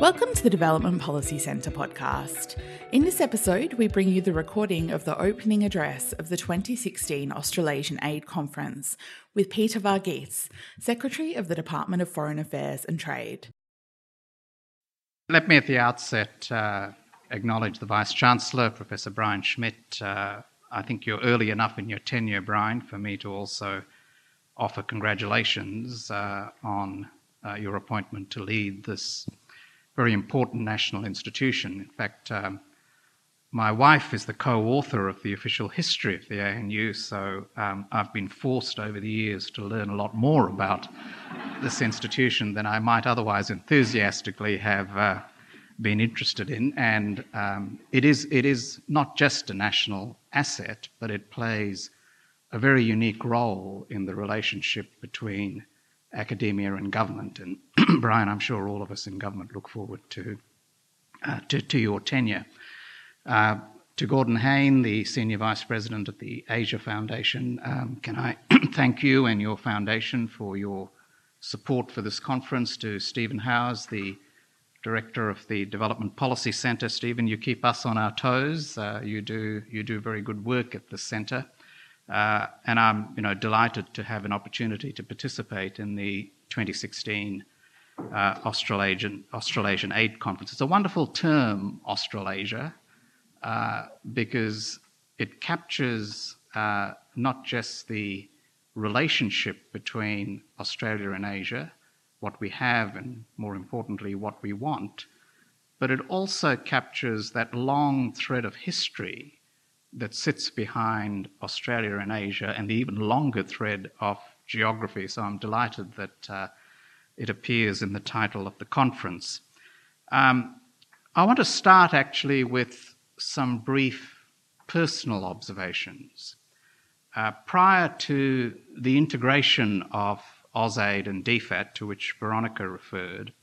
Welcome to the Development Policy Centre podcast. In this episode, we bring you the recording of the opening address of the 2016 Australasian Aid Conference with Peter Varghese, Secretary of the Department of Foreign Affairs and Trade. Let me at the outset acknowledge the Vice-Chancellor, Professor Brian Schmidt. I think you're early enough in your tenure, Brian, for me to also offer congratulations on your appointment to lead this very important national institution. In fact, my wife is the co-author of the official history of the ANU, so I've been forced over the years to learn a lot more about this institution than I might otherwise enthusiastically have been interested in. And it is not just a national asset, but it plays a very unique role in the relationship between academia and government. And Brian, I'm sure all of us in government look forward to your tenure. To Gordon Hayne, the Senior Vice President at the Asia Foundation, can I thank you and your foundation for your support for this conference. To Stephen Howes, the Director of the Development Policy Centre. Stephen, you keep us on our toes. You do very good work at the centre. And I'm delighted to have an opportunity to participate in the 2016 Australasian Aid Conference. It's a wonderful term, Australasia, because it captures not just the relationship between Australia and Asia, what we have and, more importantly, what we want, but it also captures that long thread of history that sits behind Australia and Asia, and the even longer thread of geography. So I'm delighted that it appears in the title of the conference. I want to start actually with some brief personal observations. Prior to the integration of AusAid and DFAT, to which Veronica referred,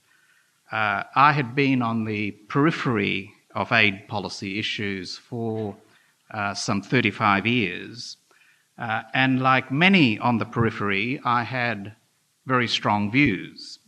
I had been on the periphery of aid policy issues for some 35 years. And like many on the periphery, I had very strong views.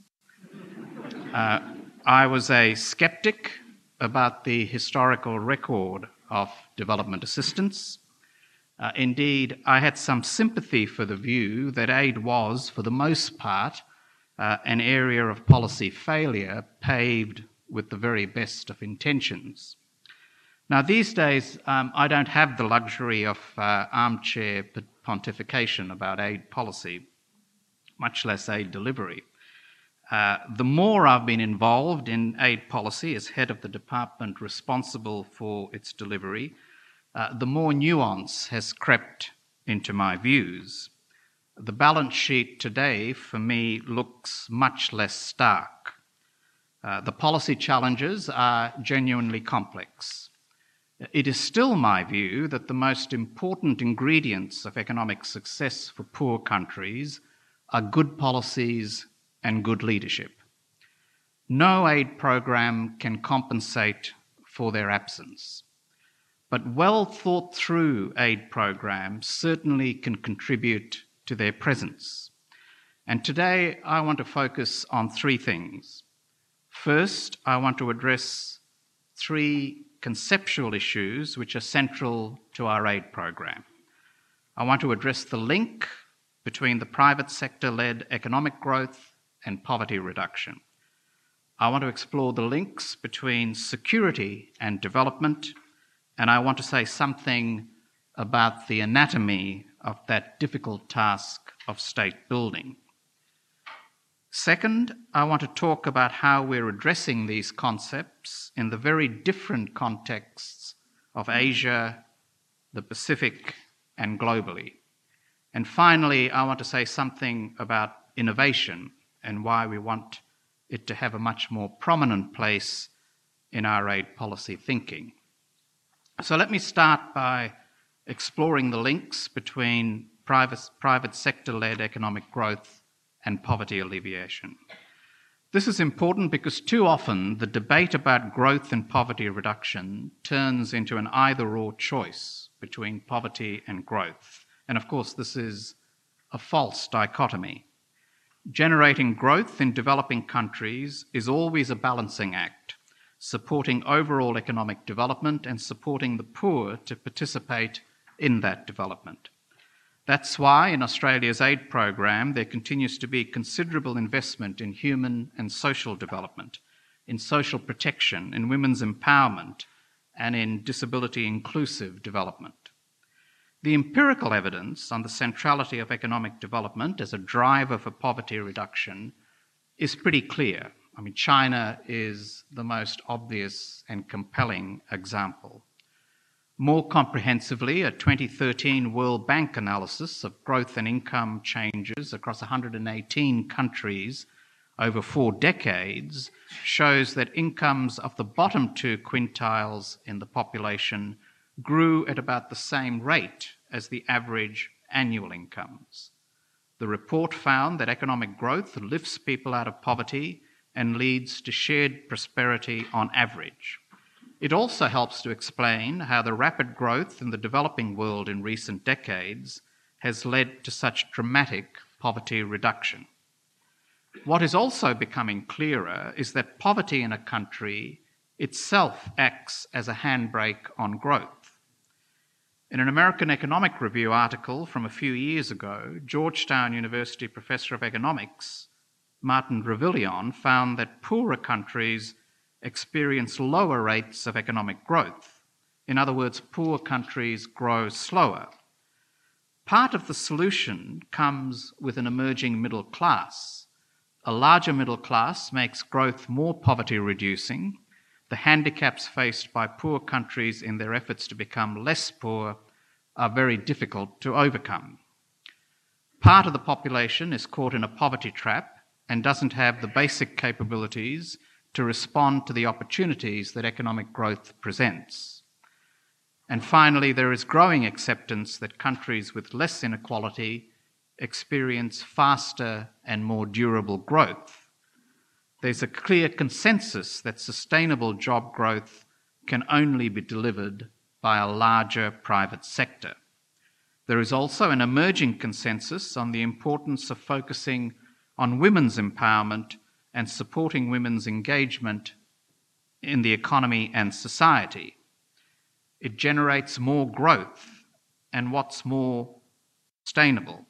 I was a skeptic about the historical record of development assistance. Indeed, I had some sympathy for the view that aid was, for the most part, an area of policy failure paved with the very best of intentions. Now, these days, I don't have the luxury of armchair pontification about aid policy, much less aid delivery. The more I've been involved in aid policy as head of the department responsible for its delivery, the more nuance has crept into my views. The balance sheet today, for me, looks much less stark. The policy challenges are genuinely complex. It is still my view that the most important ingredients of economic success for poor countries are good policies and good leadership. No aid program can compensate for their absence, but well thought through aid programs certainly can contribute to their presence. And today I want to focus on three things. First, I want to address three conceptual issues which are central to our aid program. I want to address the link between the private sector-led economic growth and poverty reduction. I want to explore the links between security and development, and I want to say something about the anatomy of that difficult task of state building. Second, I want to talk about how we're addressing these concepts in the very different contexts of Asia, the Pacific, and globally. And finally, I want to say something about innovation and why we want it to have a much more prominent place in our aid policy thinking. So let me start by exploring the links between private sector-led economic growth and poverty alleviation. This is important because too often the debate about growth and poverty reduction turns into an either-or choice between poverty and growth. And of course, this is a false dichotomy. Generating growth in developing countries is always a balancing act, supporting overall economic development and supporting the poor to participate in that development. That's why in Australia's aid program there continues to be considerable investment in human and social development, in social protection, in women's empowerment, and in disability inclusive development. The empirical evidence on the centrality of economic development as a driver for poverty reduction is pretty clear. I mean, China is the most obvious and compelling example. More comprehensively, a 2013 World Bank analysis of growth and income changes across 118 countries over 4 decades shows that incomes of the bottom 2 quintiles in the population grew at about the same rate as the average annual incomes. The report found that economic growth lifts people out of poverty and leads to shared prosperity on average. It also helps to explain how the rapid growth in the developing world in recent decades has led to such dramatic poverty reduction. What is also becoming clearer is that poverty in a country itself acts as a handbrake on growth. In an American Economic Review article from a few years ago, Georgetown University professor of economics Martin Revillion found that poorer countries experience lower rates of economic growth. In other words, poor countries grow slower. Part of the solution comes with an emerging middle class. A larger middle class makes growth more poverty reducing. The handicaps faced by poor countries in their efforts to become less poor are very difficult to overcome. Part of the population is caught in a poverty trap and doesn't have the basic capabilities to respond to the opportunities that economic growth presents. And finally, there is growing acceptance that countries with less inequality experience faster and more durable growth. There's a clear consensus that sustainable job growth can only be delivered by a larger private sector. There is also an emerging consensus on the importance of focusing on women's empowerment and supporting women's engagement in the economy and society. It generates more growth and what's more, sustainable.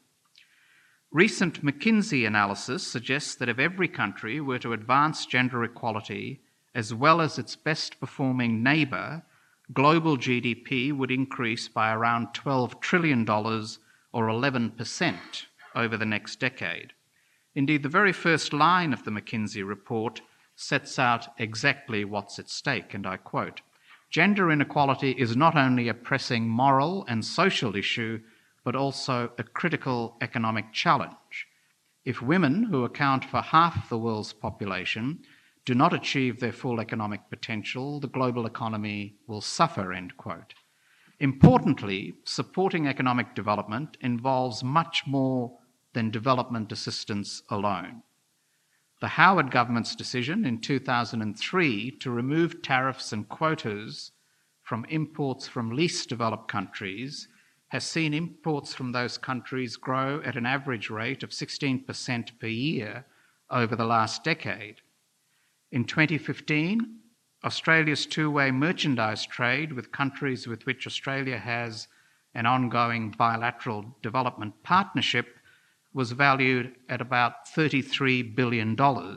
Recent McKinsey analysis suggests that if every country were to advance gender equality as well as its best performing neighbour, global GDP would increase by around $12 trillion or 11% over the next decade. Indeed, the very first line of the McKinsey report sets out exactly what's at stake, and I quote, "Gender inequality is not only a pressing moral and social issue, but also a critical economic challenge. If women, who account for half the world's population, do not achieve their full economic potential, the global economy will suffer," end quote. Importantly, supporting economic development involves much more than development assistance alone. The Howard government's decision in 2003 to remove tariffs and quotas from imports from least developed countries has seen imports from those countries grow at an average rate of 16% per year over the last decade. In 2015, Australia's two-way merchandise trade with countries with which Australia has an ongoing bilateral development partnership was valued at about $33 billion,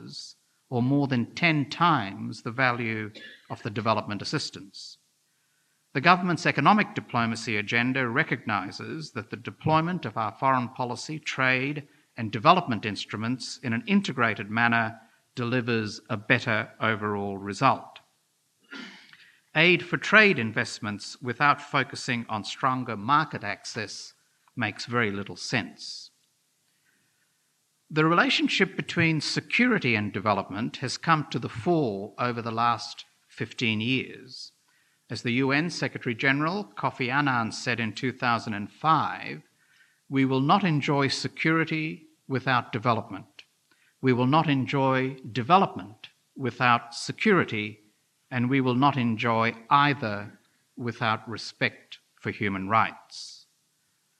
or more than 10 times the value of the development assistance. The government's economic diplomacy agenda recognises that the deployment of our foreign policy, trade and development instruments in an integrated manner delivers a better overall result. Aid for trade investments without focusing on stronger market access makes very little sense. The relationship between security and development has come to the fore over the last 15 years. As the UN Secretary-General Kofi Annan said in 2005, "We will not enjoy security without development. We will not enjoy development without security, and we will not enjoy either without respect for human rights."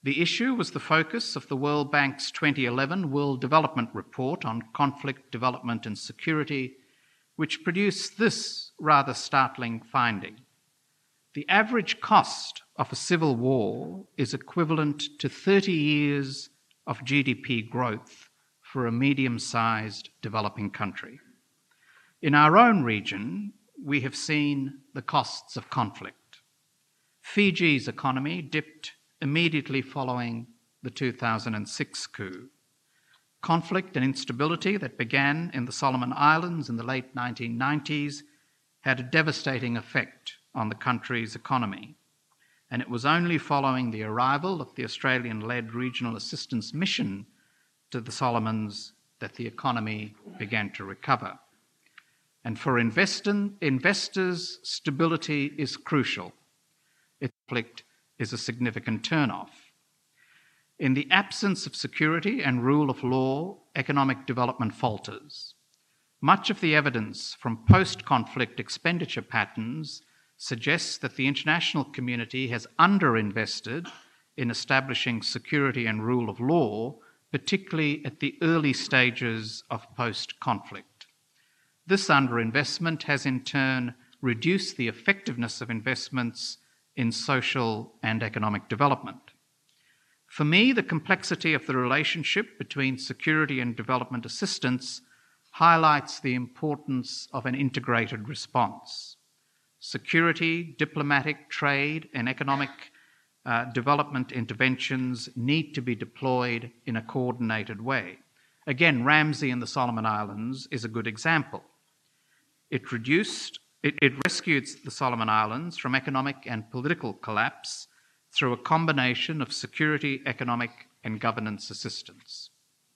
The issue was the focus of the World Bank's 2011 World Development Report on Conflict, Development and Security, which produced this rather startling finding. The average cost of a civil war is equivalent to 30 years of GDP growth for a medium-sized developing country. In our own region, we have seen the costs of conflict. Fiji's economy dipped immediately following the 2006 coup. Conflict and instability that began in the Solomon Islands in the late 1990s had a devastating effect on the country's economy, and it was only following the arrival of the Australian-led regional assistance mission to the Solomons that the economy began to recover. And for investors, stability is crucial. Conflict is a significant turn-off. In the absence of security and rule of law, economic development falters. Much of the evidence from post-conflict expenditure patterns suggests that the international community has underinvested in establishing security and rule of law, particularly at the early stages of post-conflict. This underinvestment has in turn reduced the effectiveness of investments in social and economic development. For me, the complexity of the relationship between security and development assistance highlights the importance of an integrated response. Security, diplomatic, trade, and economic development interventions need to be deployed in a coordinated way. Again, Ramsey in the Solomon Islands is a good example. It rescued the Solomon Islands from economic and political collapse through a combination of security, economic, and governance assistance.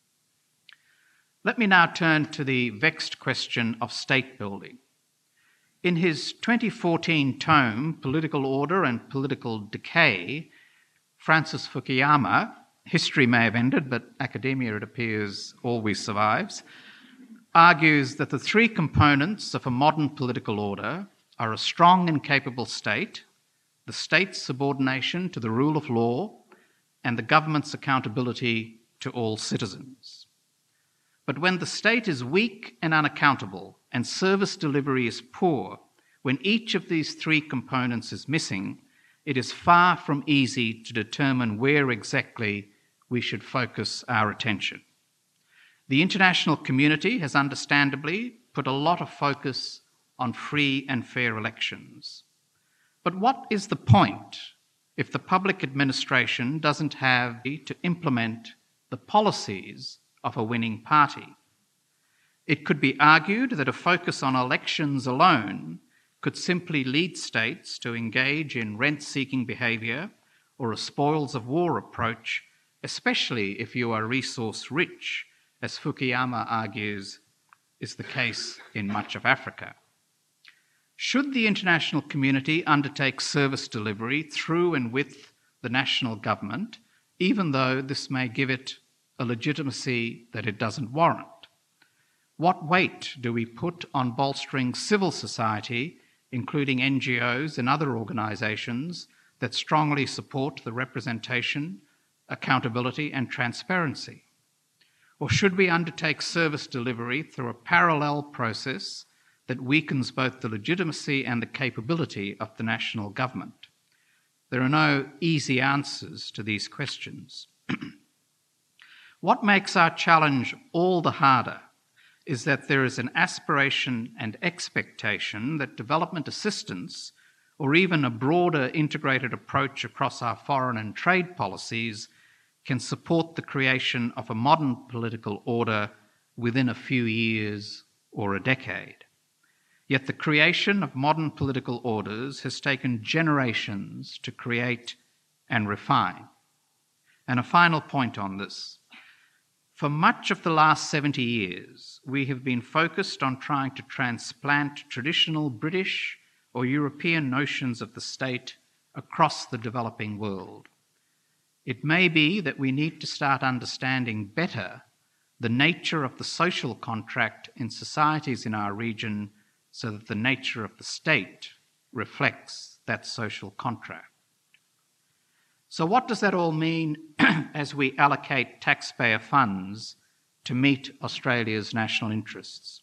Let me now turn to the vexed question of state building. In his 2014 tome, Political Order and Political Decay, Francis Fukuyama, history may have ended, but academia, it appears, always survives, argues that the three components of a modern political order are a strong and capable state, the state's subordination to the rule of law, and the government's accountability to all citizens. But when the state is weak and unaccountable and service delivery is poor, when each of these three components is missing, it is far from easy to determine where exactly we should focus our attention. The international community has understandably put a lot of focus on free and fair elections. But what is the point if the public administration doesn't have to implement the policies of a winning party? It could be argued that a focus on elections alone could simply lead states to engage in rent-seeking behaviour or a spoils of war approach, especially if you are resource-rich, as Fukuyama argues is the case in much of Africa. Should the international community undertake service delivery through and with the national government, even though this may give it a legitimacy that it doesn't warrant? What weight do we put on bolstering civil society, including NGOs and other organisations that strongly support the representation, accountability and transparency? Or should we undertake service delivery through a parallel process that weakens both the legitimacy and the capability of the national government? There are no easy answers to these questions. What makes our challenge all the harder is that there is an aspiration and expectation that development assistance, or even a broader integrated approach across our foreign and trade policies, can support the creation of a modern political order within a few years or a decade. Yet the creation of modern political orders has taken generations to create and refine. And a final point on this. For much of the last 70 years, we have been focused on trying to transplant traditional British or European notions of the state across the developing world. It may be that we need to start understanding better the nature of the social contract in societies in our region so that the nature of the state reflects that social contract. So what does that all mean as we allocate taxpayer funds to meet Australia's national interests?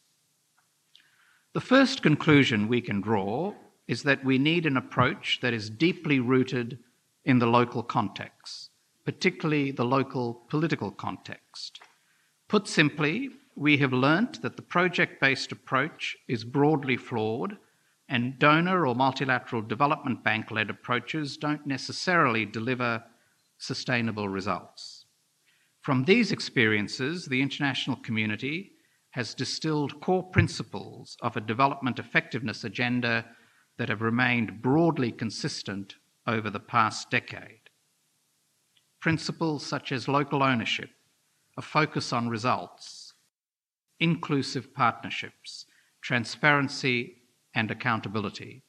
The first conclusion we can draw is that we need an approach that is deeply rooted in the local context, particularly the local political context. Put simply, we have learnt that the project-based approach is broadly flawed, and donor or multilateral development bank-led approaches don't necessarily deliver sustainable results. From these experiences, the international community has distilled core principles of a development effectiveness agenda that have remained broadly consistent over the past decade. Principles such as local ownership, a focus on results, inclusive partnerships, transparency, and accountability.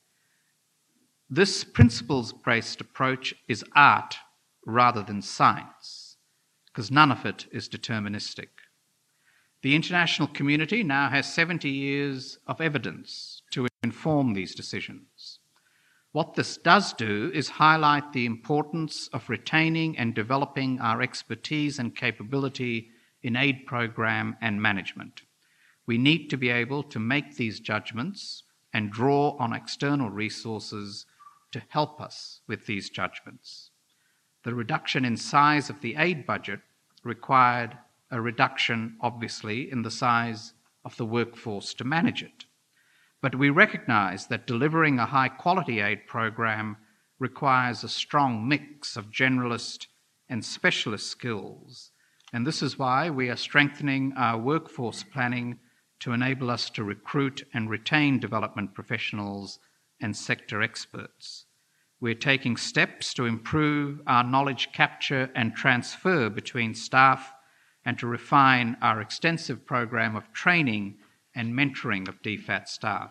This principles-based approach is art rather than science, because none of it is deterministic. The international community now has 70 years of evidence to inform these decisions. What this does do is highlight the importance of retaining and developing our expertise and capability in aid program and management. We need to be able to make these judgments and draw on external resources to help us with these judgments. The reduction in size of the aid budget required a reduction, obviously, in the size of the workforce to manage it. But we recognise that delivering a high-quality aid program requires a strong mix of generalist and specialist skills, and this is why we are strengthening our workforce planning to enable us to recruit and retain development professionals and sector experts. We're taking steps to improve our knowledge capture and transfer between staff and to refine our extensive program of training and mentoring of DFAT staff.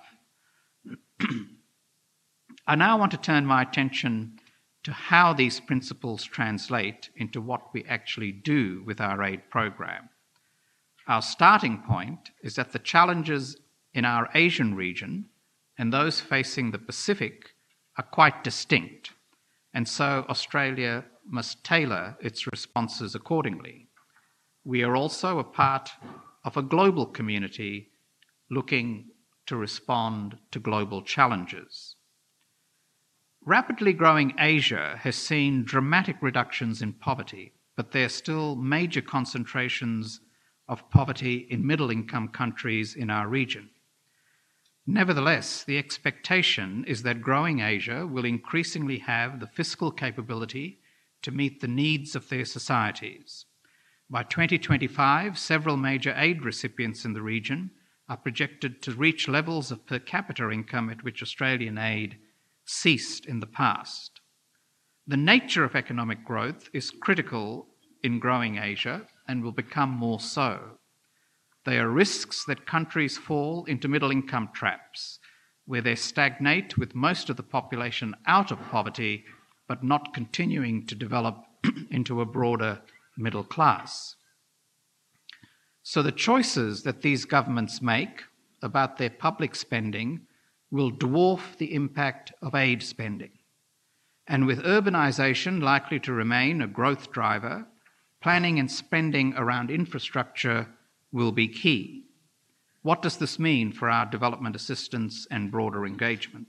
I now want to turn my attention to how these principles translate into what we actually do with our aid program. Our starting point is that the challenges in our Asian region and those facing the Pacific are quite distinct, and so Australia must tailor its responses accordingly. We are also a part of a global community looking to respond to global challenges. Rapidly growing Asia has seen dramatic reductions in poverty, but there are still major concentrations of poverty in middle-income countries in our region. Nevertheless, the expectation is that growing Asia will increasingly have the fiscal capability to meet the needs of their societies. By 2025, several major aid recipients in the region are projected to reach levels of per capita income at which Australian aid ceased in the past. The nature of economic growth is critical in growing Asia and will become more so. There are risks that countries fall into middle-income traps, where they stagnate with most of the population out of poverty, but not continuing to develop into a broader middle class. So the choices that these governments make about their public spending will dwarf the impact of aid spending. And with urbanisation likely to remain a growth driver, planning and spending around infrastructure will be key. What does this mean for our development assistance and broader engagement?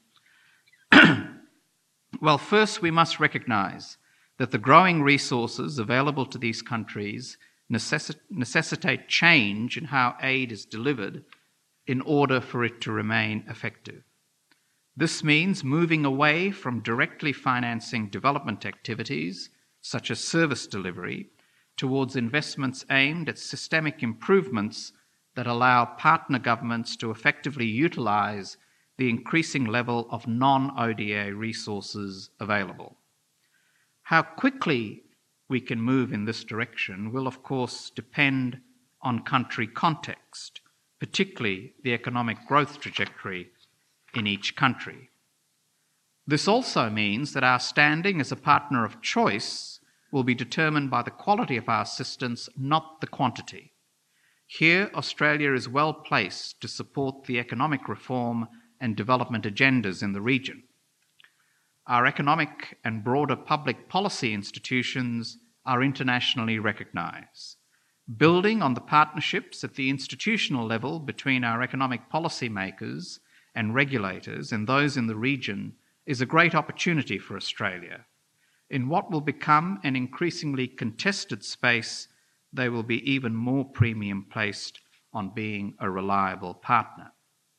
Well, first we must recognise that the growing resources available to these countries necessitate change in how aid is delivered in order for it to remain effective. This means moving away from directly financing development activities, such as service delivery, towards investments aimed at systemic improvements that allow partner governments to effectively utilise the increasing level of non-ODA resources available. How quickly we can move in this direction will, of course, depend on country context, particularly the economic growth trajectory in each country. This also means that our standing as a partner of choice will be determined by the quality of our assistance, not the quantity. Here, Australia is well placed to support the economic reform and development agendas in the region. our economic and broader public policy institutions are internationally recognized. Building on the partnerships at the institutional level between our economic policy makers and regulators and those in the region is a great opportunity for Australia. In what will become an increasingly contested space, there will be even more premium placed on being a reliable partner.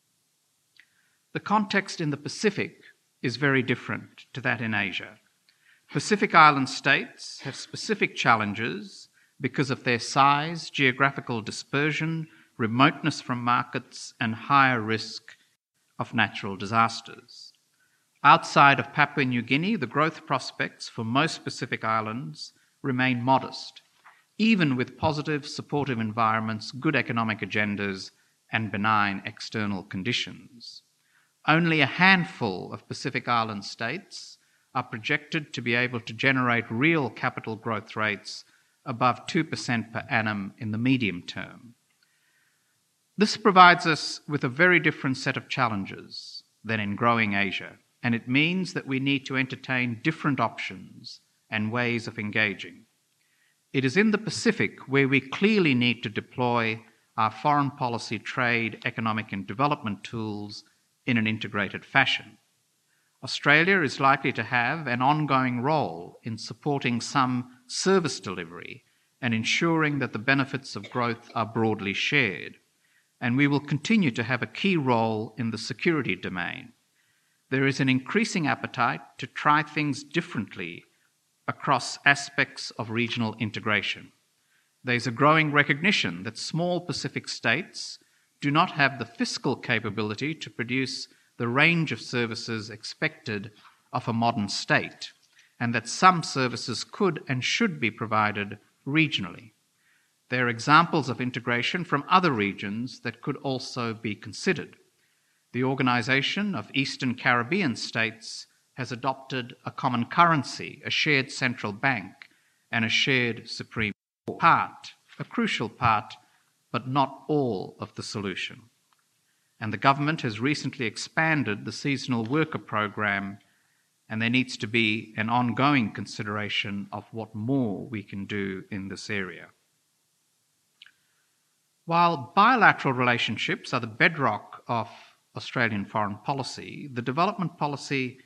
The context in the Pacific is very different to that in Asia. Pacific Island states have specific challenges because of their size, geographical dispersion, remoteness from markets, and higher risk of natural disasters. Outside of Papua New Guinea, the growth prospects for most Pacific islands remain modest, even with positive, supportive environments, good economic agendas, and benign external conditions. Only a handful of Pacific Island states are projected to be able to generate real capital growth rates above 2% per annum in the medium term. This provides us with a very different set of challenges than in growing Asia, and it means that we need to entertain different options and ways of engaging. It is in the Pacific where we clearly need to deploy our foreign policy, trade, economic and development tools in an integrated fashion. Australia is likely to have an ongoing role in supporting some service delivery and ensuring that the benefits of growth are broadly shared. And we will continue to have a key role in the security domain. There is an increasing appetite to try things differently across aspects of regional integration. There's a growing recognition that small Pacific states do not have the fiscal capability to produce the range of services expected of a modern state, and that some services could and should be provided regionally. There are examples of integration from other regions that could also be considered. The Organisation of Eastern Caribbean States has adopted a common currency, a shared central bank, and a shared Supreme Court. Part, a crucial part, but not all of the solution. And the government has recently expanded the seasonal worker program, and there needs to be an ongoing consideration of what more we can do in this area. While bilateral relationships are the bedrock of Australian foreign policy, the development policy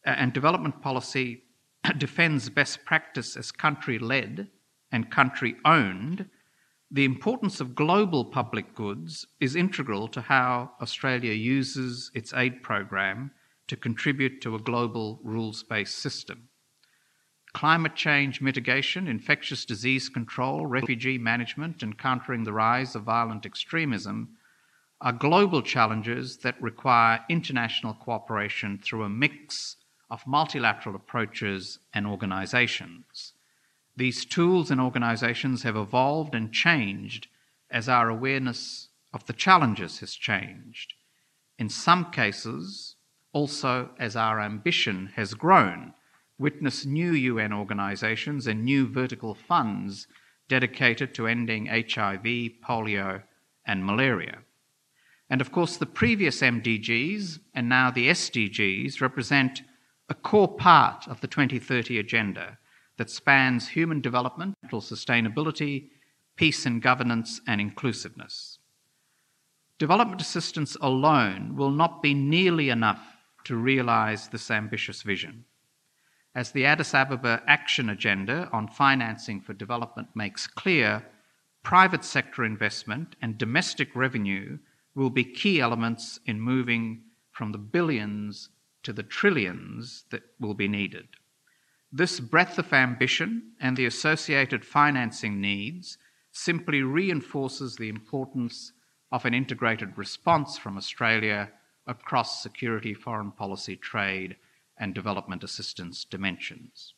defends best practice as country-led and country-owned. The importance of global public goods is integral to how Australia uses its aid program to contribute to a global rules-based system. Climate change mitigation, infectious disease control, refugee management, and countering the rise of violent extremism are global challenges that require international cooperation through a mix of multilateral approaches and organisations. These tools and organisations have evolved and changed as our awareness of the challenges has changed. In some cases, also as our ambition has grown. Witness new UN organisations and new vertical funds dedicated to ending HIV, polio, and malaria. And of course, the previous MDGs and now the SDGs represent a core part of the 2030 agenda that spans human development, sustainability, peace and governance, and inclusiveness. Development assistance alone will not be nearly enough to realise this ambitious vision. As the Addis Ababa Action Agenda on Financing for Development makes clear, private sector investment and domestic revenue will be key elements in moving from the billions to the trillions that will be needed. This breadth of ambition and the associated financing needs simply reinforces the importance of an integrated response from Australia across security, foreign policy, trade, and development assistance dimensions.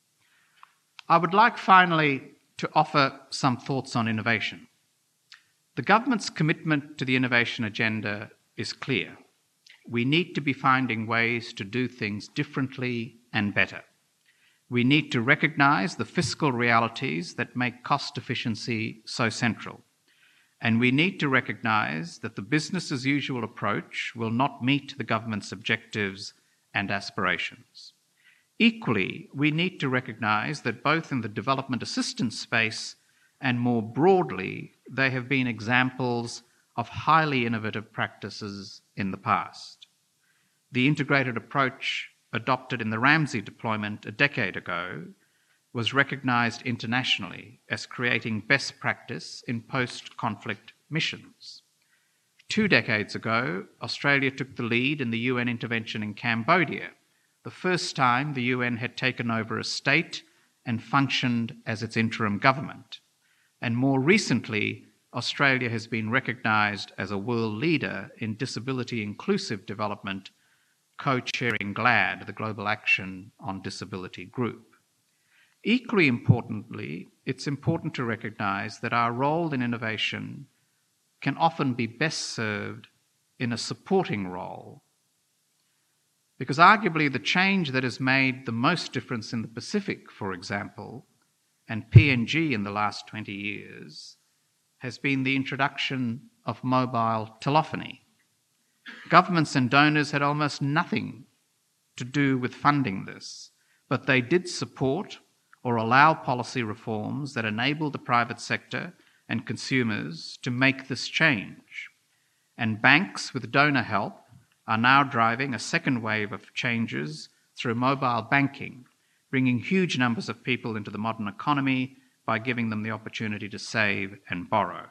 I would like finally to offer some thoughts on innovation. The government's commitment to the innovation agenda is clear. We need to be finding ways to do things differently and better. We need to recognise the fiscal realities that make cost efficiency so central. And we need to recognise that the business as usual approach will not meet the government's objectives and aspirations. Equally, we need to recognise that both in the development assistance space and more broadly, they have been examples of highly innovative practices in the past. The integrated approach adopted in the Ramsey deployment a decade ago was recognised internationally as creating best practice in post-conflict missions. 2 decades ago, Australia took the lead in the UN intervention in Cambodia, the first time the UN had taken over a state and functioned as its interim government. And more recently, Australia has been recognised as a world leader in disability inclusive development, co-chairing GLAD, the Global Action on Disability Group. Equally importantly, it's important to recognise that our role in innovation can often be best served in a supporting role, because arguably the change that has made the most difference in the Pacific, for example, and PNG in the last 20 years, has been the introduction of mobile telephony. Governments and donors had almost nothing to do with funding this, but they did support or allow policy reforms that enabled the private sector and consumers to make this change. And banks, with donor help, are now driving a second wave of changes through mobile banking, bringing huge numbers of people into the modern economy by giving them the opportunity to save and borrow.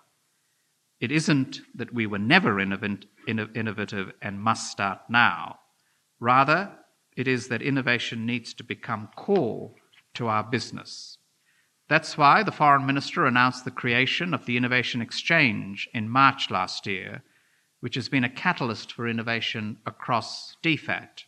It isn't that we were never innovative and must start now. Rather, it is that innovation needs to become core to our business. That's why the Foreign Minister announced the creation of the Innovation Exchange in March last year, which has been a catalyst for innovation across DFAT.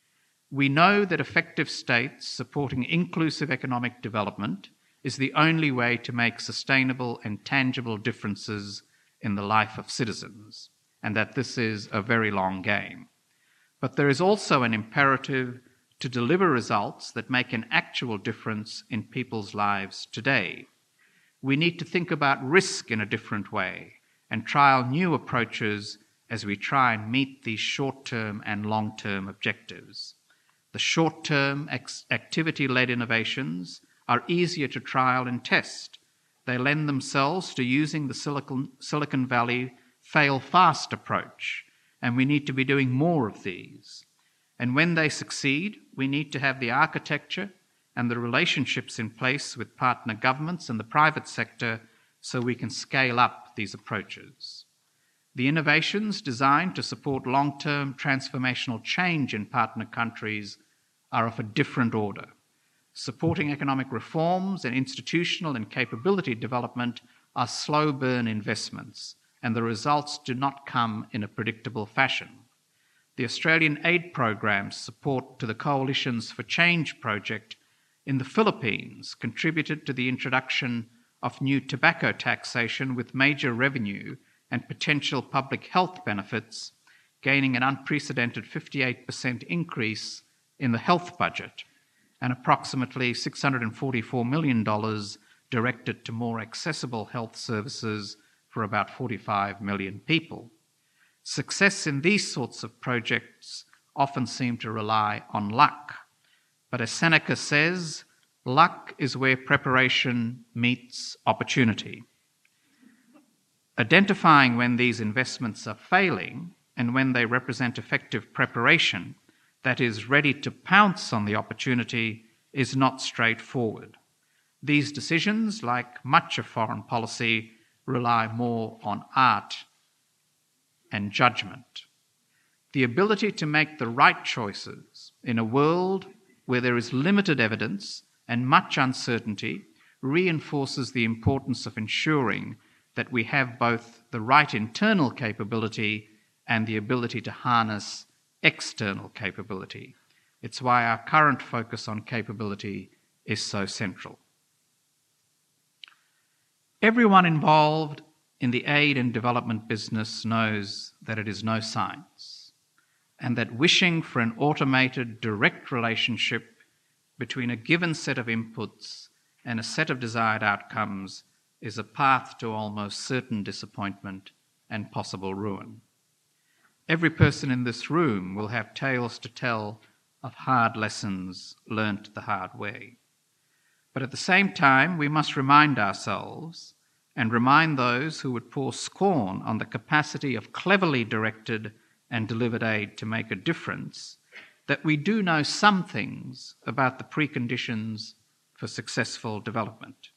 We know that effective states supporting inclusive economic development is the only way to make sustainable and tangible differences in the life of citizens, and that this is a very long game. But there is also an imperative to deliver results that make an actual difference in people's lives today. We need to think about risk in a different way and trial new approaches as we try and meet these short-term and long-term objectives. The short-term activity-led innovations are easier to trial and test. They lend themselves to using the Silicon Valley fail-fast approach, and we need to be doing more of these. And when they succeed, we need to have the architecture and the relationships in place with partner governments and the private sector so we can scale up these approaches. The innovations designed to support long-term transformational change in partner countries are of a different order. Supporting economic reforms and institutional and capability development are slow-burn investments, and the results do not come in a predictable fashion. The Australian aid program's support to the Coalitions for Change project in the Philippines contributed to the introduction of new tobacco taxation with major revenue and potential public health benefits, gaining an unprecedented 58% increase in the health budget and approximately $644 million directed to more accessible health services for about 45 million people. Success in these sorts of projects often seem to rely on luck, but as Seneca says, luck is where preparation meets opportunity. Identifying when these investments are failing and when they represent effective preparation that is ready to pounce on the opportunity is not straightforward. These decisions, like much of foreign policy, rely more on art and judgment. The ability to make the right choices in a world where there is limited evidence and much uncertainty reinforces the importance of ensuring that we have both the right internal capability and the ability to harness external capability. It's why our current focus on capability is so central. Everyone involved in the aid and development business knows that it is no science, and that wishing for an automated, direct relationship between a given set of inputs and a set of desired outcomes is a path to almost certain disappointment and possible ruin. Every person in this room will have tales to tell of hard lessons learnt the hard way. But at the same time, we must remind ourselves and remind those who would pour scorn on the capacity of cleverly directed and delivered aid to make a difference that we do know some things about the preconditions for successful development.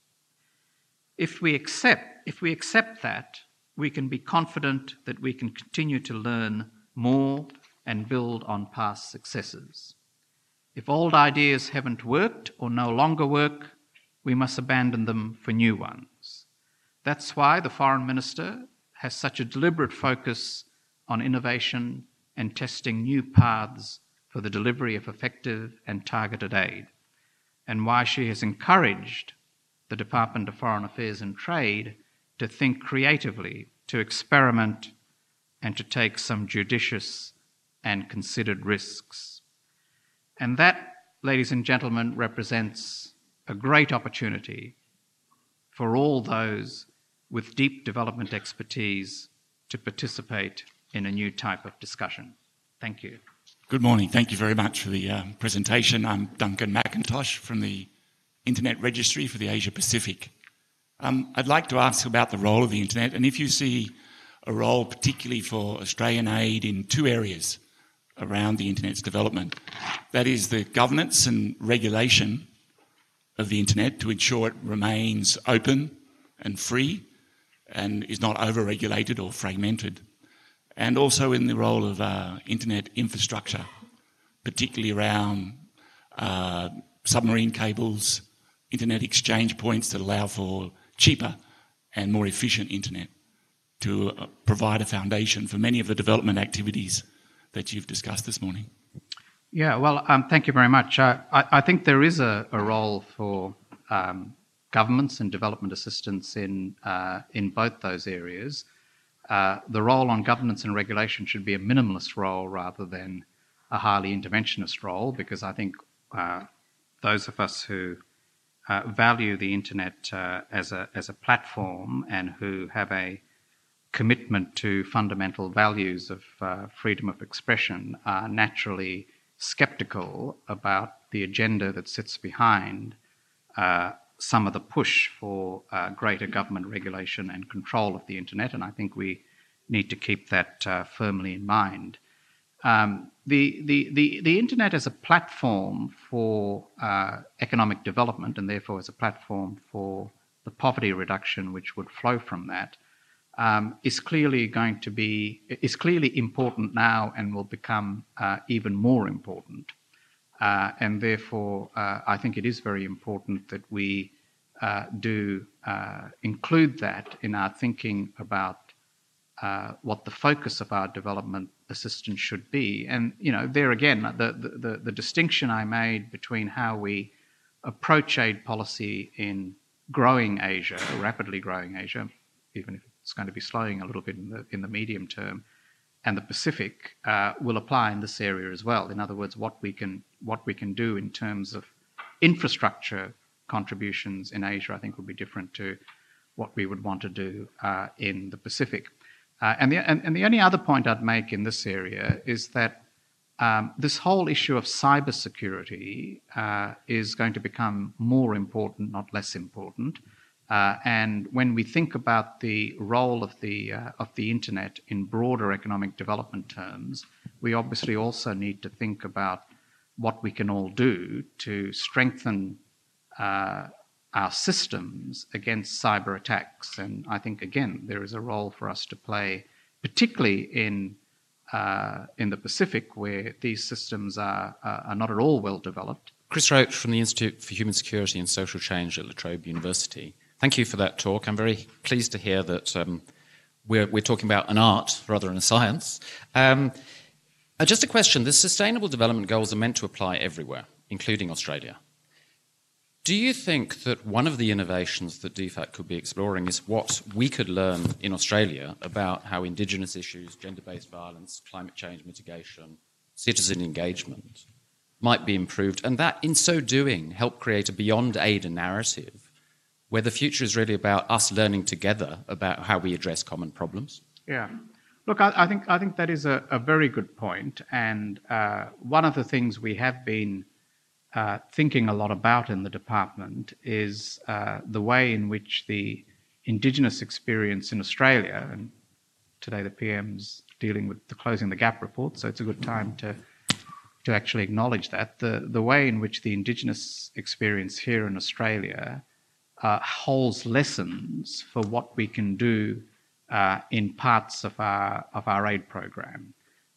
If we accept that, we can be confident that we can continue to learn more and build on past successes. If old ideas haven't worked or no longer work, we must abandon them for new ones. That's why the Foreign Minister has such a deliberate focus on innovation and testing new paths for the delivery of effective and targeted aid, and why she has encouraged the Department of Foreign Affairs and Trade to think creatively, to experiment, and to take some judicious and considered risks. And that, ladies and gentlemen, represents a great opportunity for all those with deep development expertise to participate in a new type of discussion. Thank you. Good morning. Thank you very much for the presentation. I'm Duncan McIntosh from the Internet Registry for the Asia Pacific. I'd like to ask about the role of the Internet and if you see a role particularly for Australian aid in two areas around the Internet's development. That is the governance and regulation of the Internet to ensure it remains open and free and is not over-regulated or fragmented. And also in the role of Internet infrastructure, particularly around submarine cables, Internet exchange points that allow for cheaper and more efficient Internet to provide a foundation for many of the development activities that you've discussed this morning. Yeah, well, thank you very much. I think there is a role for governments and development assistance in both those areas. The role on governance and regulation should be a minimalist role rather than a highly interventionist role, because I think those of us who value the Internet as a platform and who have a commitment to fundamental values of freedom of expression are naturally sceptical about the agenda that sits behind some of the push for greater government regulation and control of the Internet, and I think we need to keep that firmly in mind. The Internet as a platform for economic development, and therefore as a platform for the poverty reduction which would flow from that, is clearly important now and will become even more important. And therefore, I think it is very important that we do include that in our thinking about what the focus of our development assistance should be. And, you know, there again, the distinction I made between how we approach aid policy in growing Asia, rapidly growing Asia, even if it's going to be slowing a little bit in the medium term, and the Pacific will apply in this area as well. In other words, what we can do in terms of infrastructure contributions in Asia, I think, would be different to what we would want to do in the Pacific. And the only other point I'd make in this area is that this whole issue of cybersecurity is going to become more important, not less important. And when we think about the role of the Internet in broader economic development terms, we obviously also need to think about what we can all do to strengthen our systems against cyber attacks. And I think, again, there is a role for us to play, particularly in the Pacific, where these systems are not at all well developed. Chris Roach from the Institute for Human Security and Social Change at La Trobe University. Thank you for that talk. I'm very pleased to hear that we're talking about an art rather than a science. Just a question. The Sustainable Development Goals are meant to apply everywhere, including Australia. Do you think that one of the innovations that DFAT could be exploring is what we could learn in Australia about how Indigenous issues, gender-based violence, climate change mitigation, citizen engagement might be improved, and that in so doing help create a beyond aid narrative where the future is really about us learning together about how we address common problems? Yeah. Look, I think that is a very good point, and one of the things we have been thinking a lot about in the department is the way in which the Indigenous experience in Australia, and today the PM's dealing with the Closing the Gap report, so it's a good time to actually acknowledge that, the way in which the Indigenous experience here in Australia holds lessons for what we can do in parts of our aid program.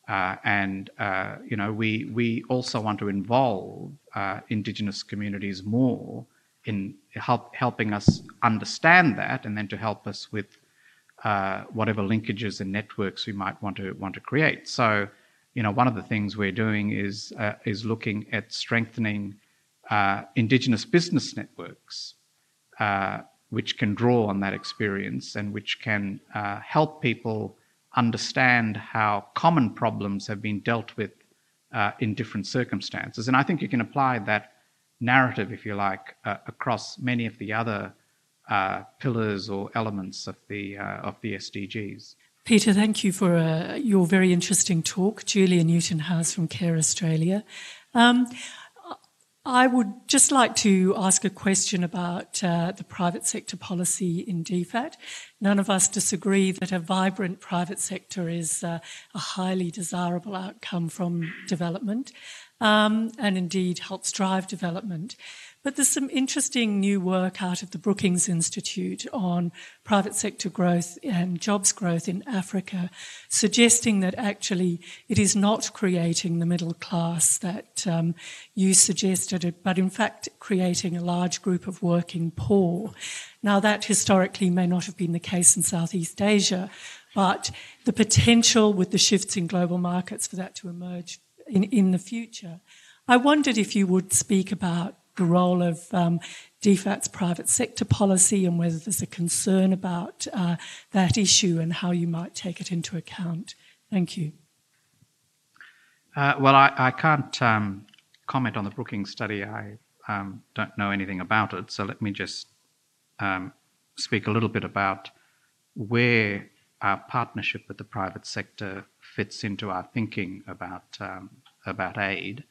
We also want to involve Indigenous communities more in helping us understand that, and then to help us with whatever linkages and networks we might want to create. So, one of the things we're doing is looking at strengthening Indigenous business networks, which can draw on that experience and which can help people understand how common problems have been dealt with in different circumstances. And I think you can apply that narrative, if you like, across many of the other pillars or elements of the SDGs. Peter, thank you for your very interesting talk. Julia Newton-House from Care Australia. I would just like to ask a question about the private sector policy in DFAT. None of us disagree that a vibrant private sector is a highly desirable outcome from development, and indeed helps drive development. But there's some interesting new work out of the Brookings Institute on private sector growth and jobs growth in Africa, suggesting that actually it is not creating the middle class that you suggested, but in fact creating a large group of working poor. Now, that historically may not have been the case in Southeast Asia, but the potential with the shifts in global markets for that to emerge in the future. I wondered if you would speak about the role of DFAT's private sector policy and whether there's a concern about that issue and how you might take it into account. Thank you. Well, I can't comment on the Brookings study. I don't know anything about it, so let me just speak a little bit about where our partnership with the private sector fits into our thinking about aid.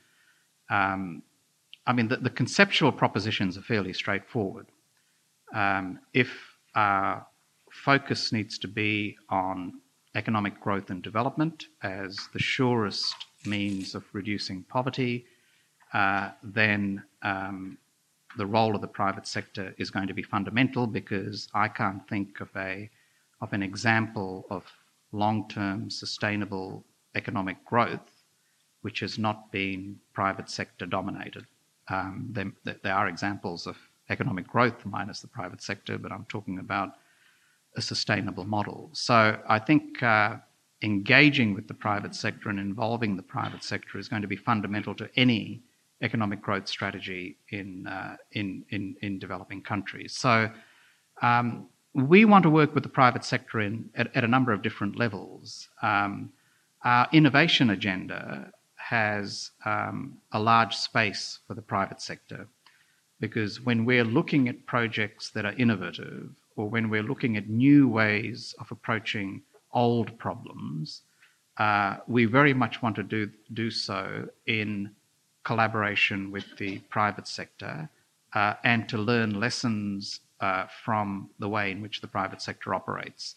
The conceptual propositions are fairly straightforward. If our focus needs to be on economic growth and development as the surest means of reducing poverty, then the role of the private sector is going to be fundamental, because I can't think of an example of long-term sustainable economic growth which has not been private sector dominated. There are examples of economic growth minus the private sector, but I'm talking about a sustainable model. So I think engaging with the private sector and involving the private sector is going to be fundamental to any economic growth strategy in developing countries. So we want to work with the private sector at a number of different levels. Our innovation agenda has a large space for the private sector, because when we're looking at projects that are innovative, or when we're looking at new ways of approaching old problems, we very much want to do so in collaboration with the private sector and to learn lessons from the way in which the private sector operates.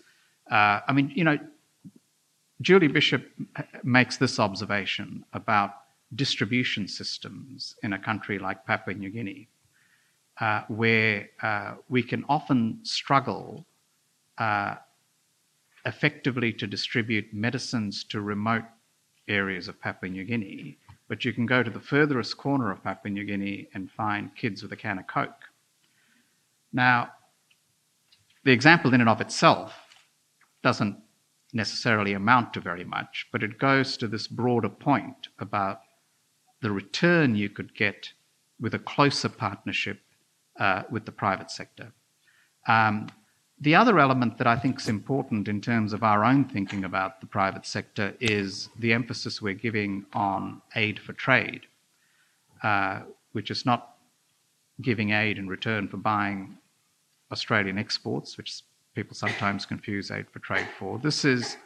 Julie Bishop makes this observation about distribution systems in a country like Papua New Guinea, where we can often struggle effectively to distribute medicines to remote areas of Papua New Guinea, but you can go to the furthest corner of Papua New Guinea and find kids with a can of Coke. Now, the example in and of itself doesn't necessarily amount to very much, but it goes to this broader point about the return you could get with a closer partnership with the private sector. The other element that I think is important in terms of our own thinking about the private sector is the emphasis we're giving on aid for trade, which is not giving aid in return for buying Australian exports, which people sometimes confuse aid for trade for. This is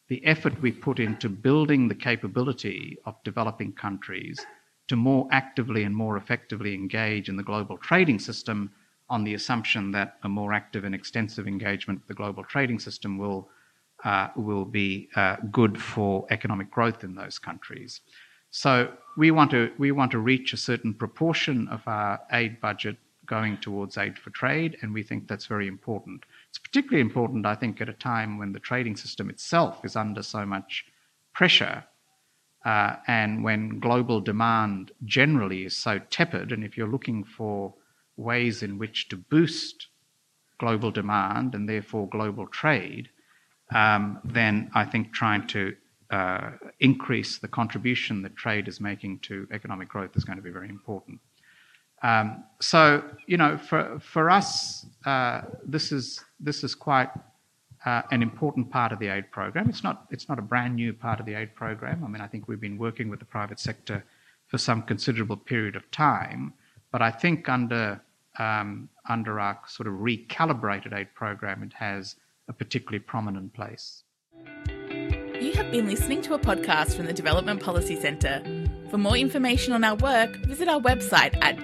the effort we put into building the capability of developing countries to more actively and more effectively engage in the global trading system on the assumption that a more active and extensive engagement with the global trading system will be good for economic growth in those countries. So we want to reach a certain proportion of our aid budget going towards aid for trade, and we think that's very important. It's particularly important, I think, at a time when the trading system itself is under so much pressure, and when global demand generally is so tepid. And if you're looking for ways in which to boost global demand and therefore global trade, then I think trying to increase the contribution that trade is making to economic growth is going to be very important. So, for us, this is quite an important part of the aid program. It's not a brand new part of the aid program. I mean, I think we've been working with the private sector for some considerable period of time, but I think under our sort of recalibrated aid program, it has a particularly prominent place. You have been listening to a podcast from the Development Policy Centre. For more information on our work, visit our website at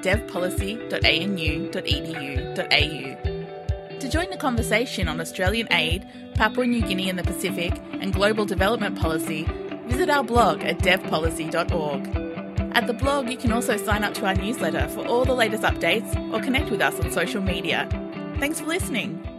devpolicy.anu.edu.au. To join the conversation on Australian aid, Papua New Guinea and the Pacific, and global development policy, visit our blog at devpolicy.org. At the blog, you can also sign up to our newsletter for all the latest updates or connect with us on social media. Thanks for listening.